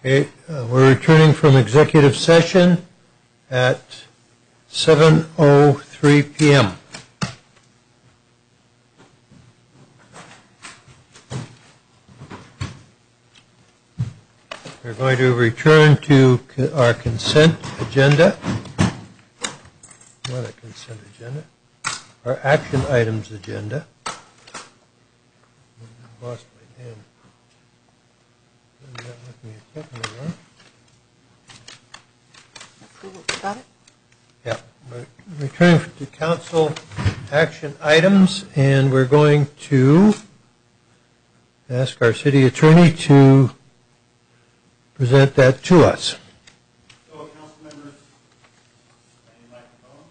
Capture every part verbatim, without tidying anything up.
Okay, uh, we're returning from executive session at seven oh three p m We're going to return to our consent agenda. Not a consent agenda. Our action items agenda. I lost my damn. Approval, got it? Yeah, we're returning to council action items, and we're going to ask our city attorney to present that to us. So, council members, any microphone?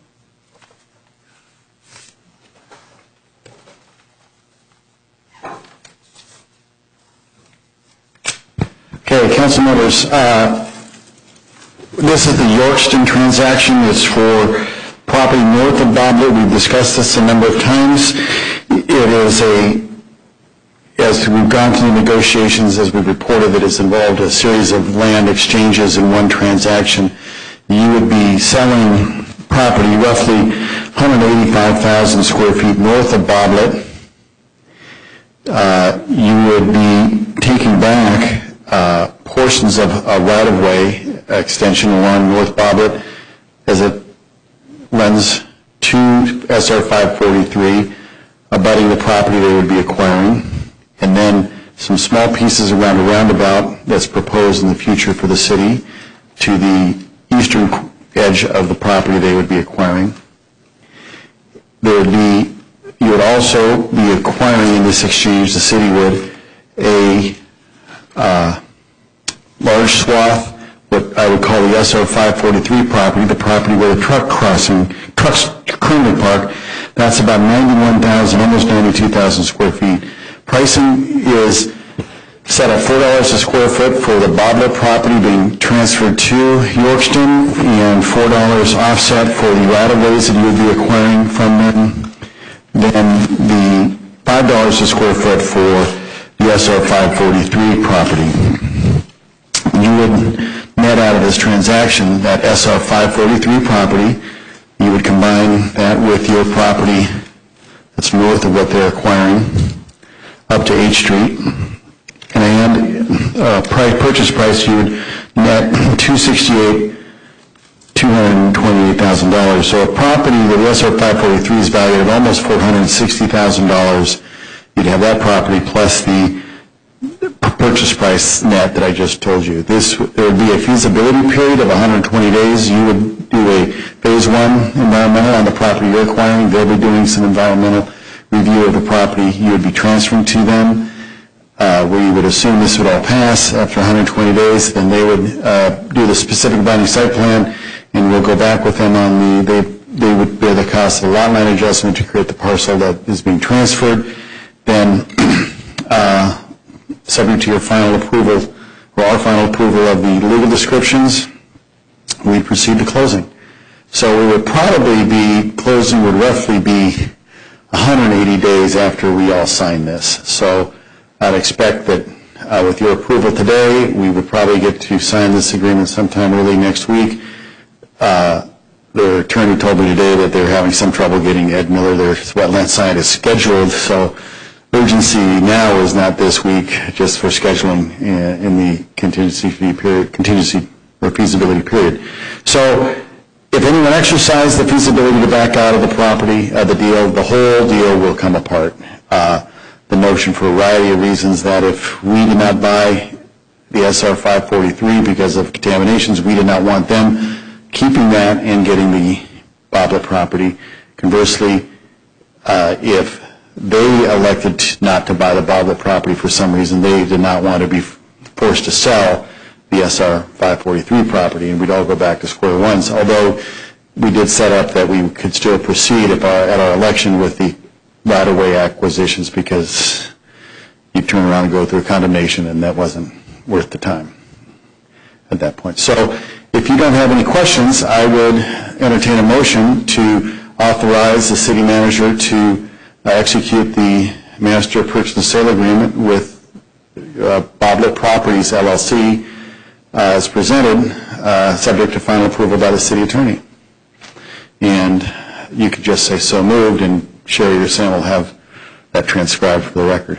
Okay, council members, uh, this is the Yorkston transaction. It's for property north of Boblet. We've discussed this a number of times. It is a, as we've gone through the negotiations, as we've reported, that it's involved a series of land exchanges in one transaction. You would be selling property roughly one hundred eighty-five thousand square feet north of Boblet. Uh, you would be taking back uh, portions of a right-of-way extension along North Boblet as it runs to S R five forty-three, abutting the property they would be acquiring, and then some small pieces around a roundabout that's proposed in the future for the city to the eastern edge of the property they would be acquiring. There would be, you would also be acquiring in this exchange, the city would, a uh, large swath, what I would call the S R five forty-three property, the property where the truck crossing, trucks currently park. That's about ninety-one thousand, almost ninety-two thousand square feet. Pricing is set at four dollars a square foot for the Boblet property being transferred to Yorkston, and four dollars offset for the right-of-ways that you would be acquiring from them. Then the five dollars a square foot for the S R five forty-three property. You would net out of this transaction that S R five forty-three property. You would combine that with your property that's north of what they're acquiring up to H Street, and uh, price, purchase price, you would net two hundred sixty-eight thousand two hundred twenty-eight thousand dollars. So a property that the S R five forty-three is valued at almost four hundred sixty thousand dollars. You'd have that property plus the purchase price net that I just told you. This, there would be a feasibility period of one hundred twenty days. You would do a phase one environmental on the property you're acquiring. They'll be doing some environmental review of the property you would be transferring to them. Uh, we would assume this would all pass after one hundred twenty days. Then they would uh, do the specific binding site plan, and we'll go back with them on the, they, they would bear the cost of the lot line adjustment to create the parcel that is being transferred. Then, uh, subject to your final approval, or our final approval of the legal descriptions, we proceed to closing. So we would probably be, closing would roughly be one hundred eighty days after we all sign this. So I'd expect that uh, with your approval today, we would probably get to sign this agreement sometime early next week. Uh, their attorney told me today that they're having some trouble getting Ed Miller, their wetland scientist, scheduled. So urgency now is not this week, just for scheduling in, in the contingency fee period, contingency or feasibility period. So if anyone exercised the feasibility to back out of the property, uh, the deal, the whole deal will come apart. Uh, the notion, for a variety of reasons, that if we did not buy the S R five forty-three because of contaminations, we did not want them keeping that and getting the Boblet property. Conversely, uh, if they elected not to buy the Boblet property for some reason, they did not want to be forced to sell the S R five forty-three property, and we'd all go back to square one. Although we did set up that we could still proceed if our, at our election with the right-of-way acquisitions, because you turn around and go through a condemnation, and that wasn't worth the time at that point. So if you don't have any questions, I would entertain a motion to authorize the city manager to uh, execute the master purchase and sale agreement with uh, Boblet Properties, L L C, uh, as presented, uh, subject to final approval by the city attorney. And you could just say so moved, and Sherry, your son, will have that transcribed for the record.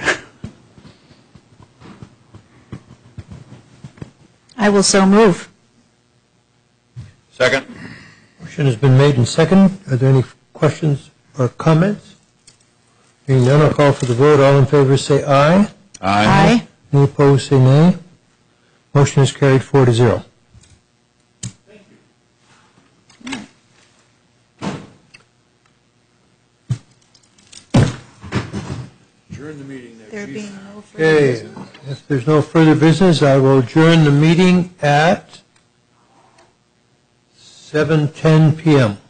I will so move. Second. Motion has been made and seconded. Are there any questions or comments? Hearing none, I'll call for the vote. All in favor say aye. Aye. Any opposed say nay. Motion is carried four to zero. Adjourn the meeting there, There Chief. being no further Okay, business. if there's no further business, I will adjourn the meeting at seven ten p m